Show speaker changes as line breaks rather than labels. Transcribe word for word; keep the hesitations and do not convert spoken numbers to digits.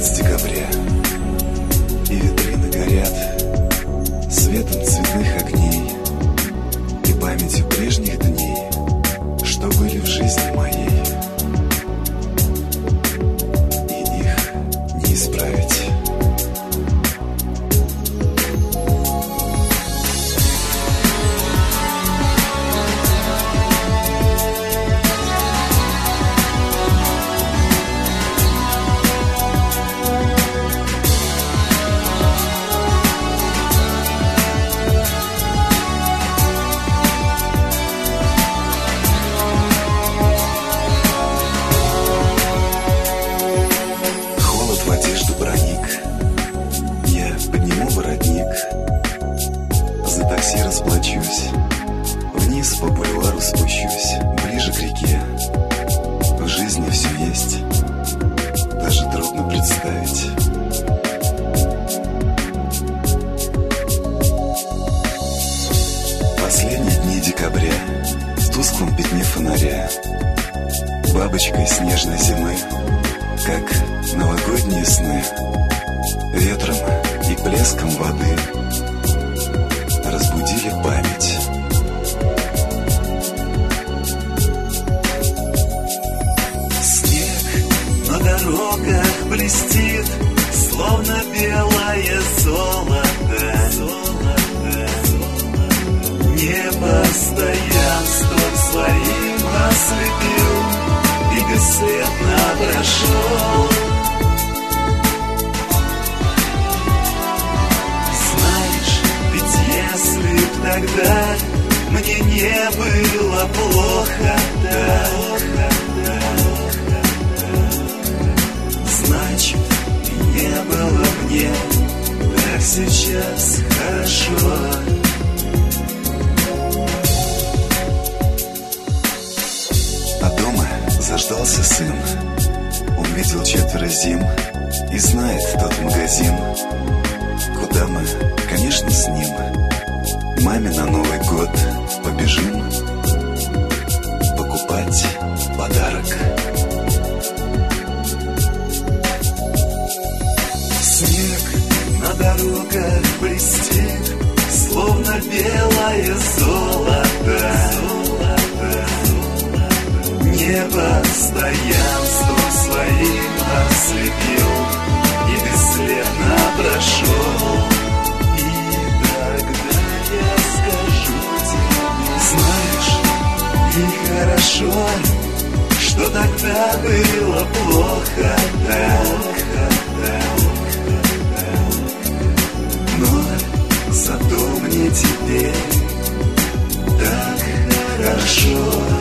конец декабря, и витрины горят светом цветных огней и памятью прежних дней, что были в жизни моей, и их не исправить. За такси расплачусь, вниз по бульвару спущусь, ближе к реке. В жизни все есть, даже трудно представить. Последние дни декабря, в тусклом пятне фонаря, бабочкой снежной зимы, как новогодние сны, ветром и плеском воды разбудили память.
Снег на дорогах блестит, словно белое золото. Небо стоянством своим ослепил и бесследно прошел. Тогда мне не было плохо, да, значит, не было мне так сейчас хорошо.
А дома заждался сын. Он видел четверо зим и знает тот магазин, куда мы, конечно, с ним маме на Новый год побежим покупать подарок.
Снег на дорогах блестит, словно белое золото. Небо стоянством своим ослепил и бесследно прошел. И хорошо, что тогда было плохо, так, но зато мне теперь так хорошо.